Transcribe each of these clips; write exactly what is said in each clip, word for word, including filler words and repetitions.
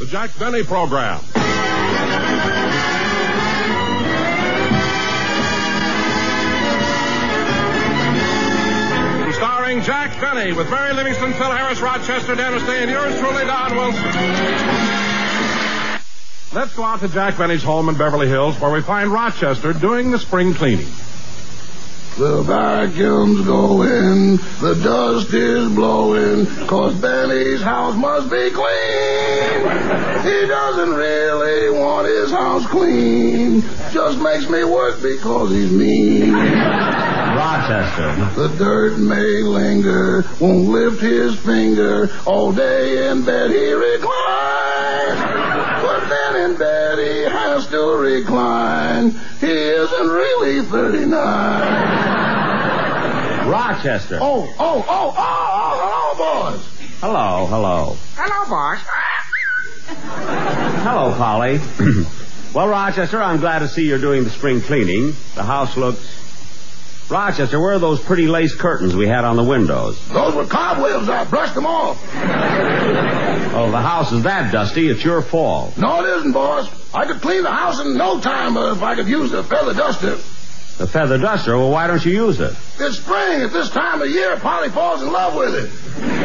The Jack Benny Program. Starring Jack Benny with Mary Livingston, Phil Harris, Rochester, Dennis Day, and yours truly, Don Wilson. Let's go out to Jack Benny's home in Beverly Hills, where we find Rochester doing the spring cleaning. The vacuum's going, the dust is blowing, 'cause Benny's house must be clean. He doesn't really want his house clean, just makes me work because he's mean. Rochester. The dirt may linger, won't lift his finger, all day in bed he reclines. But then in bed he has to recline, he isn't really thirty-nine. Rochester. Oh, oh, oh, oh, oh, hello, boys. Hello, hello. Hello, boss. Hello, Polly. Well, Rochester, I'm glad to see you're doing the spring cleaning. The house looks... Rochester, where are those pretty lace curtains we had on the windows? Those were cobwebs. I brushed them off. Oh, the house is that dusty. It's your fault. No, it isn't, boss. I could clean the house in no time uh, if I could use the feather duster. The feather duster? Well, why don't you use it? It's spring. At this time of year, Polly falls in love with it.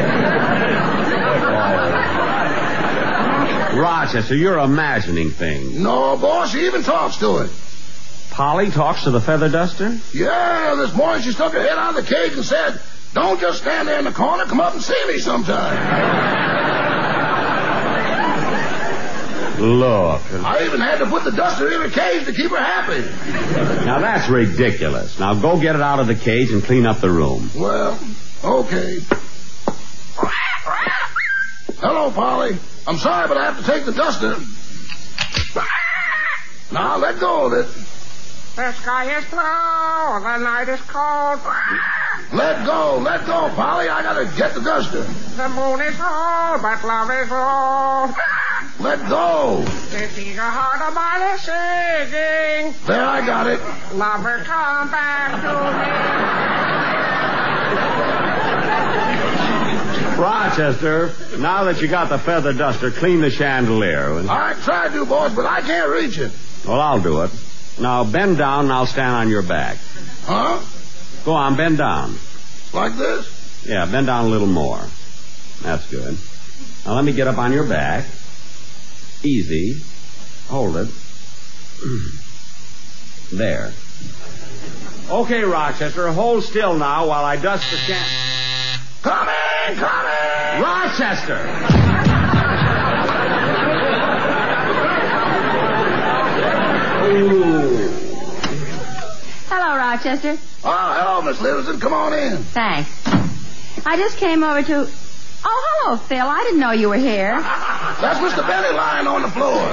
Rochester, you're imagining things. No, boss, she even talks to it. Polly talks to the feather duster? Yeah, this morning she stuck her head out of the cage and said, "Don't just stand there in the corner, come up and see me sometime." Look. I even had to put the duster in her cage to keep her happy. Now, that's ridiculous. Now, go get it out of the cage and clean up the room. Well, okay. Hello, Polly. I'm sorry, but I have to take the duster. Now, let go of it. The sky is blue, the night is cold. Let go, let go, Polly. I gotta get the duster. The moon is old, but love is old. Let go. This eager heart of mine is singing. There, I got it. Lover, come back to me. Rochester, now that you got the feather duster, clean the chandelier. I tried to, boss, but I can't reach it. Well, I'll do it. Now, bend down and I'll stand on your back. Huh? Go on, bend down. Like this? Yeah, bend down a little more. That's good. Now, let me get up on your back. Easy. Hold it. There. Okay, Rochester, hold still now while I dust the chandelier. Come in, come in! Rochester! Ooh. Hello, Rochester. Oh, hello, Miss Livingston. Come on in. Thanks. I just came over to... Oh, hello, Phil. I didn't know you were here. That's Mister Benny lying on the floor.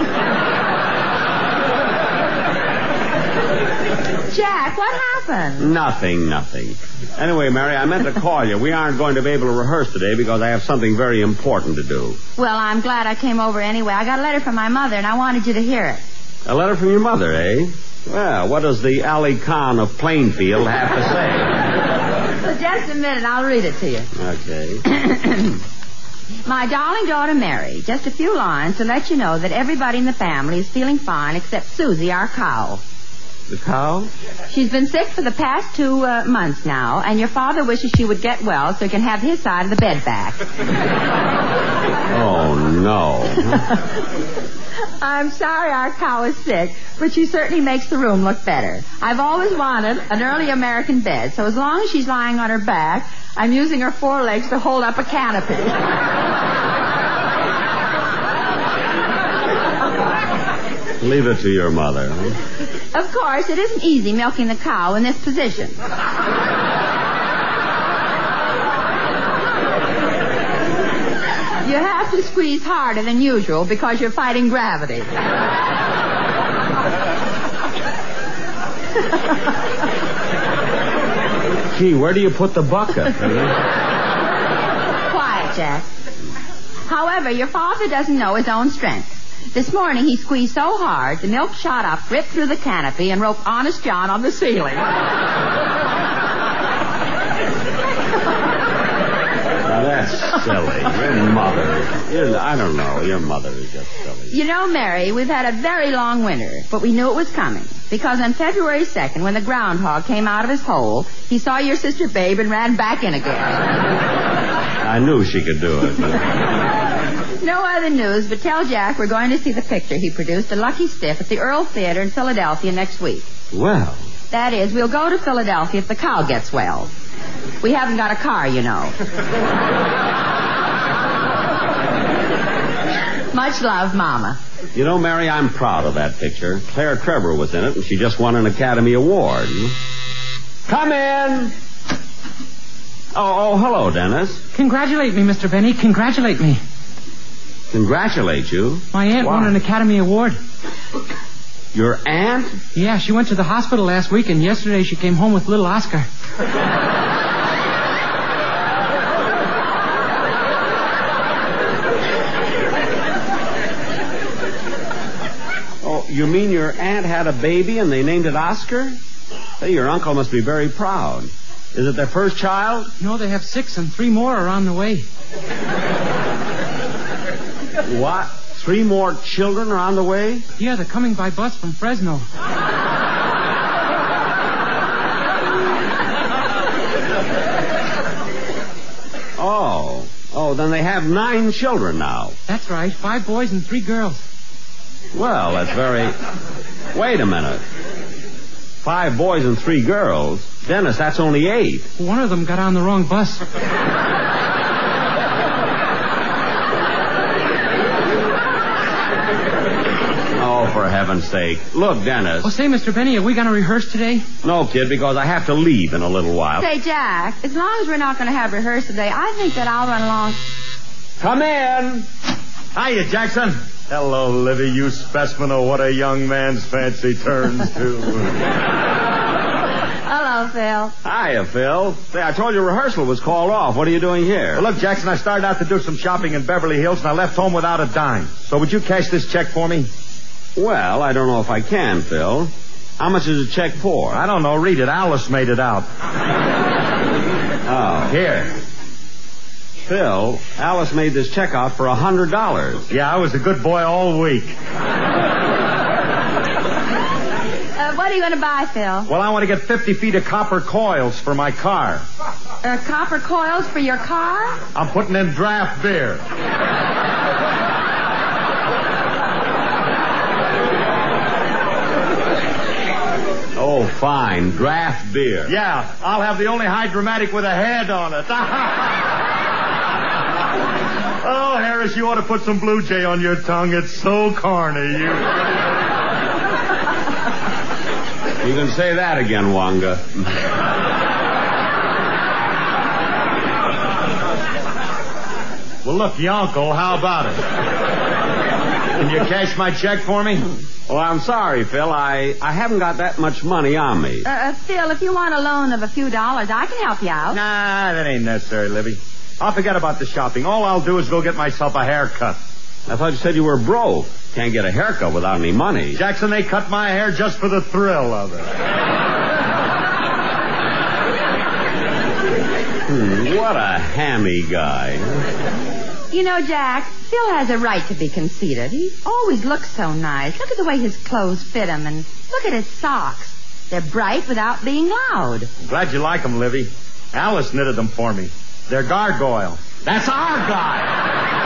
Jack, what happened? Nothing, nothing. Anyway, Mary, I meant to call you. We aren't going to be able to rehearse today because I have something very important to do. Well, I'm glad I came over anyway. I got a letter from my mother, and I wanted you to hear it. A letter from your mother, eh? Well, what does the Ali Khan of Plainfield have to say? Well, just a minute. I'll read it to you. Okay. My darling daughter, Mary, just a few lines to let you know that everybody in the family is feeling fine except Susie, our cow. The cow? She's been sick for the past two uh, months now, and your father wishes she would get well so he can have his side of the bed back. Oh, no. I'm sorry our cow is sick, but she certainly makes the room look better. I've always wanted an early American bed, so as long as she's lying on her back, I'm using her forelegs to hold up a canopy. Leave it to your mother. Huh? Of course, it isn't easy milking the cow in this position. You have to squeeze harder than usual because you're fighting gravity. Gee, where do you put the bucket? Quiet, Jack. However, your father doesn't know his own strength. This morning he squeezed so hard, the milk shot up, ripped through the canopy, and roped Honest John on the ceiling. Now that's silly. Your mother. You're, I don't know. Your mother is just silly. You know, Mary, we've had a very long winter, but we knew it was coming. Because on February second, when the groundhog came out of his hole, he saw your sister Babe and ran back in again. I knew she could do it. No other news, but tell Jack we're going to see the picture he produced, A Lucky Stiff, at the Earl Theater in Philadelphia next week. Well. That is, we'll go to Philadelphia if the cow gets well. We haven't got a car, you know. Much love, Mama. You know, Mary, I'm proud of that picture. Claire Trevor was in it, and she just won an Academy Award. Come in! Oh, oh, hello, Dennis. Congratulate me, Mister Benny. Congratulate me. Congratulate you? My aunt Why? won an Academy Award. Your aunt? Yeah, she went to the hospital last week, and yesterday she came home with little Oscar. Oh, you mean your aunt had a baby and they named it Oscar? Hey, your uncle must be very proud. Is it their first child? No, they have six, and three more are on the way. What? Three more children are on the way? Yeah, they're coming by bus from Fresno. Oh. Oh, then they have nine children now. That's right. Five boys and three girls. Well, that's very... Wait a minute. Five boys and three girls? Dennis, that's only eight. One of them got on the wrong bus. Oh, for heaven's sake. Look, Dennis. Oh, say, Mister Benny, are we going to rehearse today? No, kid, because I have to leave in a little while. Say, Jack, as long as we're not going to have rehearsal today, I think that I'll run along. Come in. Hiya, Jackson. Hello, Livy, you specimen of what a young man's fancy turns to. Hello, Phil. Hiya, Phil. Say, I told you rehearsal was called off. What are you doing here? Well, look, Jackson, I started out to do some shopping in Beverly Hills, and I left home without a dime. So would you cash this check for me? Well, I don't know if I can, Phil. How much is the check for? I don't know. Read it. Alice made it out. Oh. Here. Phil, Alice made this check out for a hundred dollars. Yeah, I was a good boy all week. Uh, what are you going to buy, Phil? Well, I want to get fifty feet of copper coils for my car. Uh, copper coils for your car? I'm putting in draft beer. Oh, fine. Draft beer. Yeah, I'll have the only hydromatic with a head on it. Oh, Harris, you ought to put some Blue Jay on your tongue. It's so corny. You... You can say that again, Wonga. Well, look, Yonko, how about it? Can you cash my check for me? Well, I'm sorry, Phil. I, I haven't got that much money on me. Uh, uh, Phil, if you want a loan of a few dollars, I can help you out. Nah, that ain't necessary, Libby. I'll forget about the shopping. All I'll do is go get myself a haircut. I thought you said you were broke. Can't get a haircut without any money. Jackson, they cut my hair just for the thrill of it. Hmm, what a hammy guy. You know, Jack, Phil has a right to be conceited. He always looks so nice. Look at the way his clothes fit him, and look at his socks. They're bright without being loud. I'm glad you like them, Livy. Alice knitted them for me. They're gargoyle. That's our guy.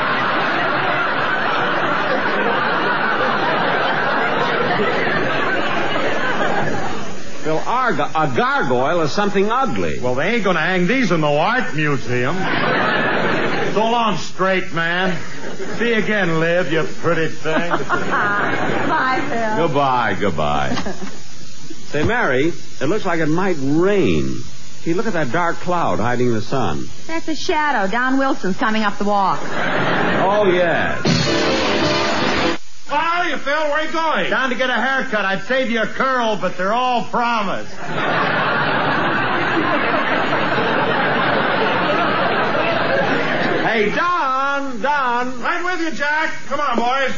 Phil, our, a gargoyle is something ugly. Well, they ain't going to hang these in no art museum. So long, straight man. See you again, Liv, you pretty thing. Bye, Phil. Goodbye, goodbye. Say, Mary, it looks like it might rain. See, look at that dark cloud hiding the sun. That's a shadow. Don Wilson's coming up the walk. Oh, yes. How are you, Phil? Where are you going? Down to get a haircut. I'd save you a curl, but they're all promised. Hey, Don, Don. Right with you, Jack. Come on, boys.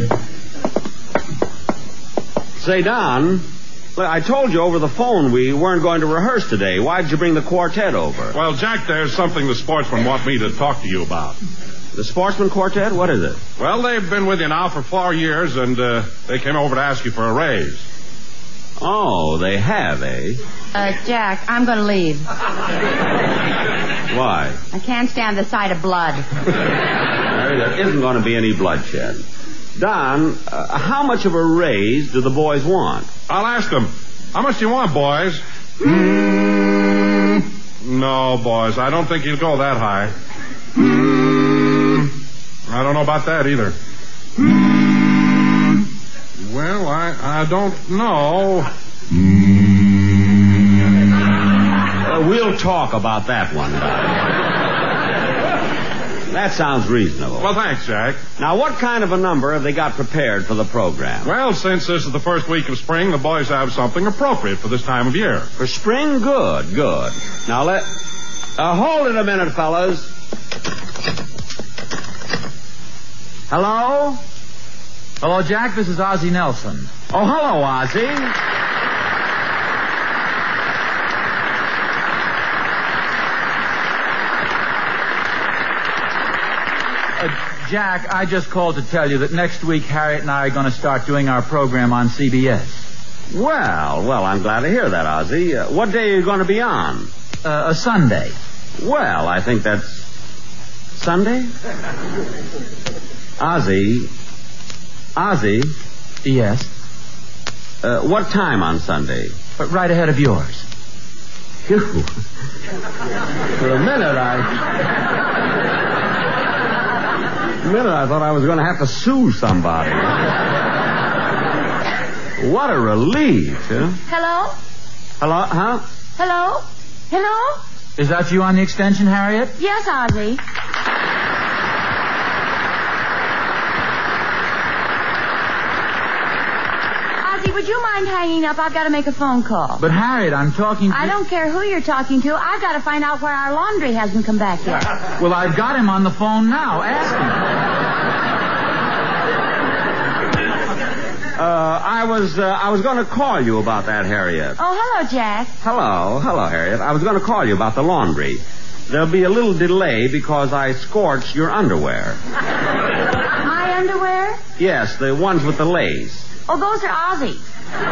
Say, Don, look, I told you over the phone we weren't going to rehearse today. Why did you bring the quartet over? Well, Jack, there's something the sportsmen want me to talk to you about. The Sportsman Quartet? What is it? Well, they've been with you now for four years, and uh, they came over to ask you for a raise. Oh, they have, eh? Uh, Jack, I'm going to leave. Why? I can't stand the sight of blood. Mary, there isn't going to be any bloodshed. Don, uh, how much of a raise do the boys want? I'll ask them. How much do you want, boys? Mm, no, boys. I don't think he'll go that high. Mm, I don't know about that either. Mm, well, I, I don't know. Mm. Uh, we'll talk about that one, Don. That sounds reasonable. Well, thanks, Jack. Now, what kind of a number have they got prepared for the program? Well, since this is the first week of spring, the boys have something appropriate for this time of year. For spring? Good, good. Now, let... Uh, hold it a minute, fellas. Hello? Hello, Jack. This is Ozzie Nelson. Oh, hello, Ozzie. Uh, Jack, I just called to tell you that next week Harriet and I are going to start doing our program on C B S. Well, well, I'm glad to hear that, Ozzie. Uh, what day are you going to be on? Uh, a Sunday. Well, I think that's Sunday? Ozzie. Ozzie. Yes? Uh, what time on Sunday? But right ahead of yours. Phew. For a minute, I... A minute, I thought I was going to have to sue somebody. What a relief, huh? Hello? Hello, huh? Hello? Hello? Is that you on the extension, Harriet? Yes, Ozzie. Ozzie, would you mind hanging up? I've got to make a phone call. But, Harriet, I'm talking to... I don't care who you're talking to. I've got to find out why our laundry hasn't come back yet. Well, I've got him on the phone now. Ask him. Uh, I was, uh, I was going to call you about that, Harriet. Oh, hello, Jack. Hello, hello, Harriet. I was going to call you about the laundry. There'll be a little delay because I scorched your underwear. My underwear? Yes, the ones with the lace. Oh, those are Ozzie's.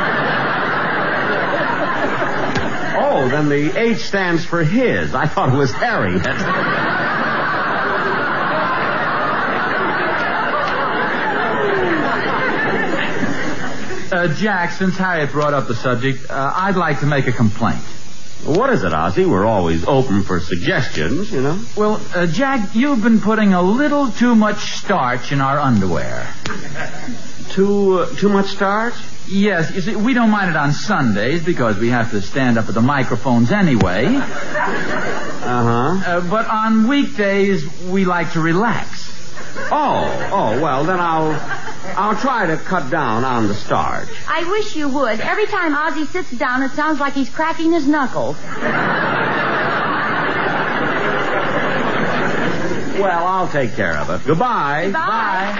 Oh, then the H stands for his. I thought it was Harriet. Uh, Jack, since Harriet brought up the subject, uh, I'd like to make a complaint. What is it, Ozzie? We're always open for suggestions, you know. Well, uh, Jack, you've been putting a little too much starch in our underwear. Too, uh, too much starch? Yes, you see, we don't mind it on Sundays because we have to stand up at the microphones anyway. Uh-huh. Uh, but on weekdays, we like to relax. Oh, oh, well, then I'll I'll try to cut down on the starch. I wish you would. Every time Ozzie sits down, it sounds like he's cracking his knuckles. Well, I'll take care of it. Goodbye. Goodbye. Bye.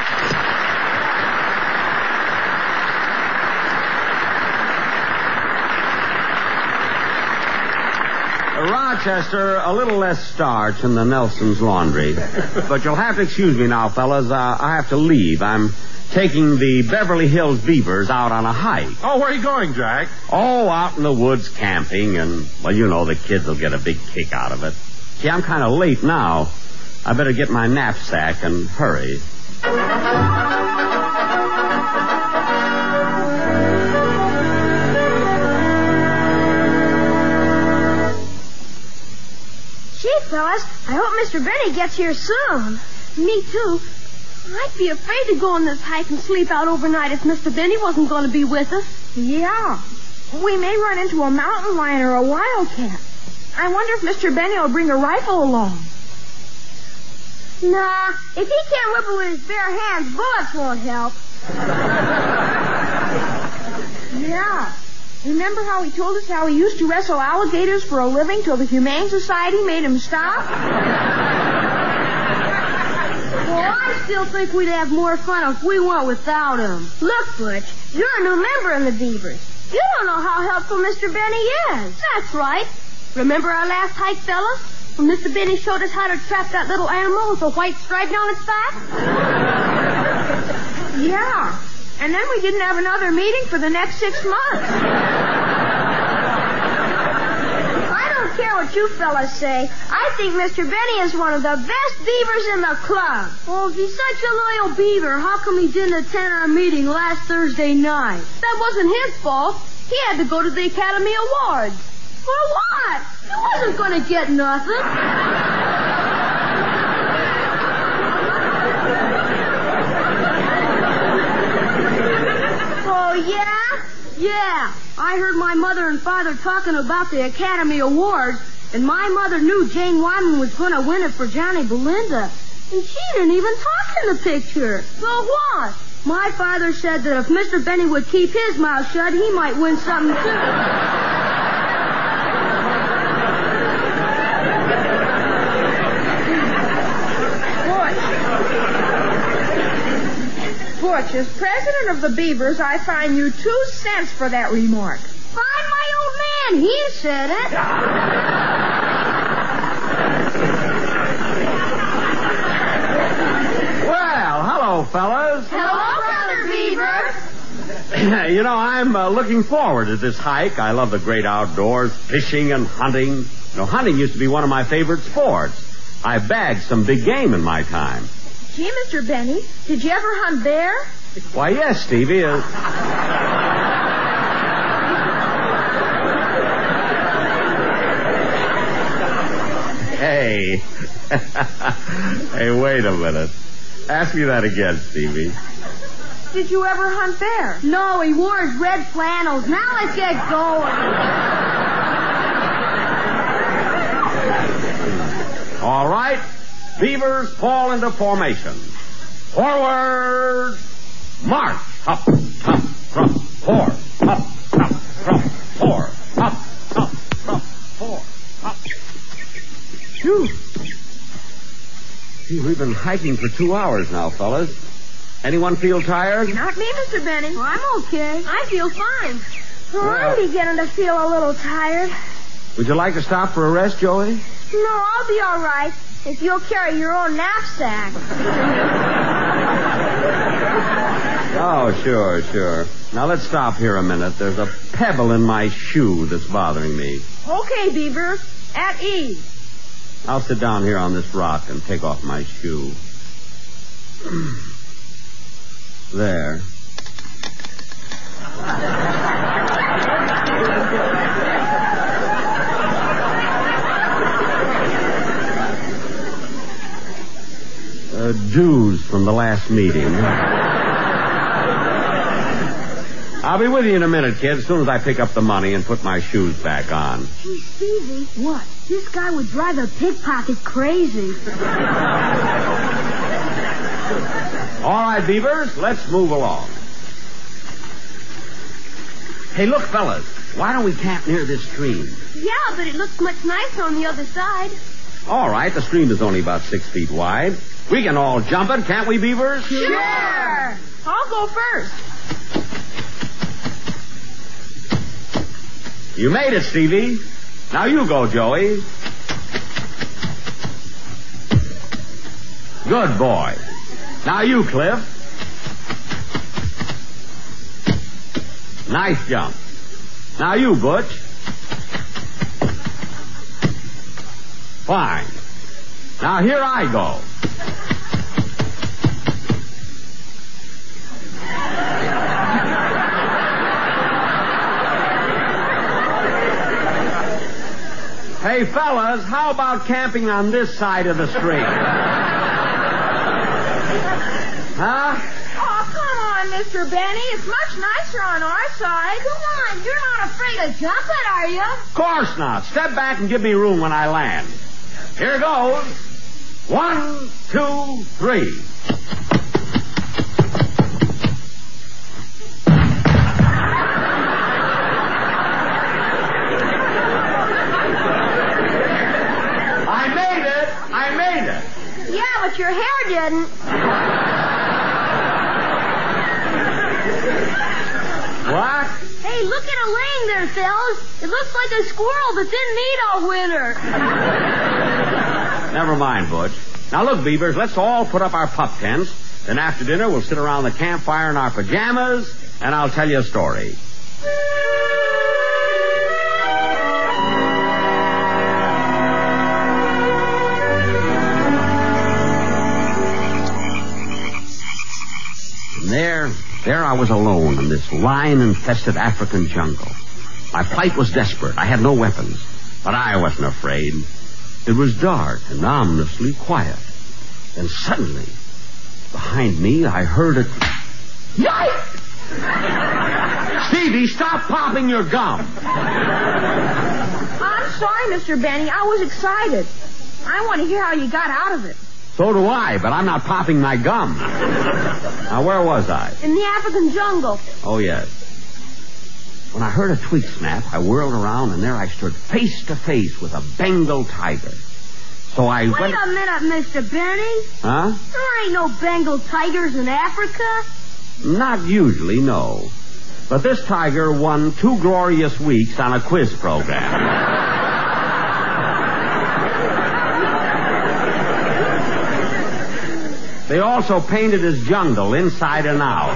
Rochester, a little less starch in the Nelson's laundry. But you'll have to excuse me now, fellas. Uh, I have to leave. I'm taking the Beverly Hills Beavers out on a hike. Oh, where are you going, Jack? Oh, out in the woods camping, and, well, you know, the kids will get a big kick out of it. See, I'm kind of late now. I better get my knapsack and hurry. Gee, fellas, I hope Mister Benny gets here soon. Me too. I'd be afraid to go on this hike and sleep out overnight if Mister Benny wasn't going to be with us. Yeah. We may run into a mountain lion or a wildcat. I wonder if Mister Benny will bring a rifle along. Nah, if he can't whip it with his bare hands, bullets won't help. Yeah. Remember how he told us how he used to wrestle alligators for a living till the Humane Society made him stop? Well, I still think we'd have more fun if we went without him. Look, Butch, you're a new member in the Beavers. You don't know how helpful Mister Benny is. That's right. Remember our last hike, fellas? when Mister Benny showed us how to trap that little animal with a white stripe down its back? Yeah. And then we didn't have another meeting for the next six months. I don't care what you fellas say. I think Mister Benny is one of the best beavers in the club. Well, if he's such a loyal beaver, how come he didn't attend our meeting last Thursday night? That wasn't his fault. He had to go to the Academy Awards. For what? He wasn't going to get nothing. Oh, yeah? Yeah. I heard my mother and father talking about the Academy Awards, and my mother knew Jane Wyman was going to win it for Johnny Belinda. And she didn't even talk in the picture. So what? My father said that if Mister Benny would keep his mouth shut, he might win something, too. Butch, as president of the Beavers, I fine you two cents for that remark. Fine my old man. He said it. Well, hello, fellas. Hello, Brother Beaver. You know, I'm uh, looking forward to this hike. I love the great outdoors, fishing and hunting. You know, hunting used to be one of my favorite sports. I bagged some big game in my time. Gee, Mister Benny, did you ever hunt bear? Why, yes, Stevie. Uh... hey. Hey, wait a minute. Ask me that again, Stevie. Did you ever hunt bear? No, he wore his red flannels. Now let's get going. All right. Beavers fall into formation. Forward, march. Up, up, from, four. Up, up, from, four. Up, up, from, four. Up. Phew. Gee, we've been hiking for two hours now, fellas. Anyone feel tired? Not me, Mister Benny. Well, I'm okay. I feel fine. Well, Well- I'm beginning to feel a little tired. Would you like to stop for a rest, Joey? No, I'll be all right if you'll carry your own knapsack. Oh, sure, sure. Now let's stop here a minute. There's a pebble in my shoe that's bothering me. Okay, Beaver, at ease. I'll sit down here on this rock and take off my shoe. There. Uh, dues from the last meeting. I'll be with you in a minute, kid, as soon as I pick up the money and put my shoes back on. Hey, Stevie. What? This guy would drive a pickpocket crazy. All right, Beavers, let's move along. Hey, look, fellas, why don't we camp near this stream? Yeah, but it looks much nicer on the other side. All right, the stream is only about six feet wide. We can all jump it, can't we, Beavers? Sure. I'll go first. You made it, Stevie. Now you go, Joey. Good boy. Now you, Cliff. Nice jump. Now you, Butch. Fine. Now here I go. Hey, fellas, how about camping on this side of the street? Huh? Oh, come on, Mister Benny. It's much nicer on our side. Come on, you're not afraid to jump it, are you? Of course not. Step back and give me room when I land. Here goes. One, two, three. I made it. I made it. Yeah, but your hair didn't. What? Hey, look at a lane there, fellas. It looks like a squirrel that didn't eat all winter. Never mind, Butch. Now, look, Beavers, let's all put up our pup tents. Then after dinner, we'll sit around the campfire in our pajamas, and I'll tell you a story. And there, there I was alone in this lion-infested African jungle. My plight was desperate. I had no weapons, but I wasn't afraid. It was dark and ominously quiet. Then suddenly, behind me, I heard a... Yikes! Stevie, stop popping your gum. I'm sorry, Mister Benny. I was excited. I want to hear how you got out of it. So do I, but I'm not popping my gum. Now, where was I? In the African jungle. Oh, yes. When I heard a twig snap, I whirled around, and there I stood face to face with a Bengal tiger. So I Wait went... a minute, Mister Benny. Huh? There ain't no Bengal tigers in Africa. Not usually, no. But this tiger won two glorious weeks on a quiz program. They also painted his jungle inside and out.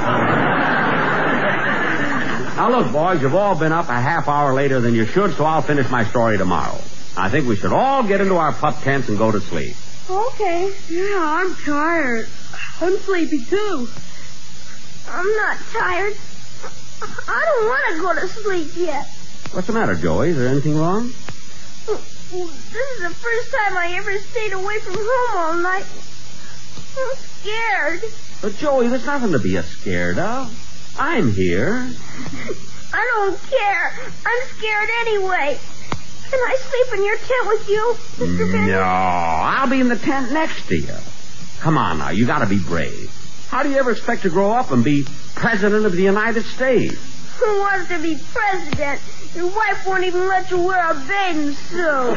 Now, look, boys, you've all been up a half hour later than you should, so I'll finish my story tomorrow. I think we should all get into our pup tents and go to sleep. Okay. Yeah, I'm tired. I'm sleepy, too. I'm not tired. I don't want to go to sleep yet. What's the matter, Joey? Is there anything wrong? This is the first time I ever stayed away from home all night. I'm scared. But, Joey, there's nothing to be scared of. I'm here. I don't care. I'm scared anyway. Can I sleep in your tent with you, Mister Benny? No, I'll be in the tent next to you. Come on now, you gotta be brave. How do you ever expect to grow up and be president of the United States? Who wants to be president? Your wife won't even let you wear a bathing suit.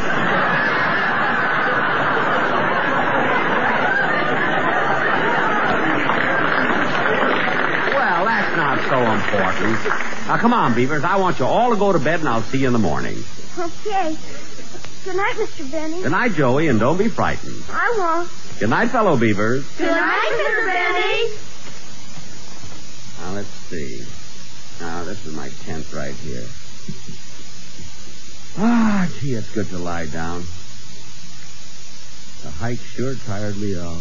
Well, that's not so important. Now, come on, Beavers. I want you all to go to bed, and I'll see you in the morning. Okay. Good night, Mister Benny. Good night, Joey, and don't be frightened. I won't. Good night, fellow Beavers. Good night, Mister Benny. Now, let's see. Now, this is my tent right here. Ah, gee, it's good to lie down. The hike sure tired me out.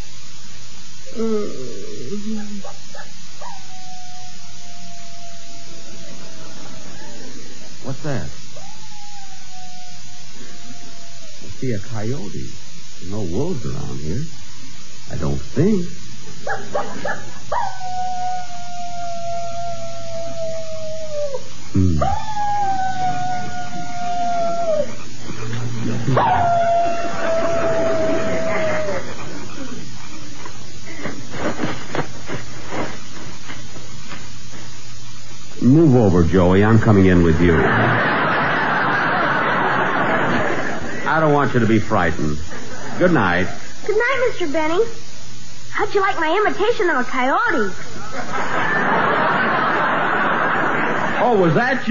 What's that? I see a coyote. There's no wolves around here. I don't think. Hmm. Move over, Joey. I'm coming in with you. I don't want you to be frightened. Good night. Good night, Mister Benny. How'd you like my imitation of a coyote? Oh, was that you?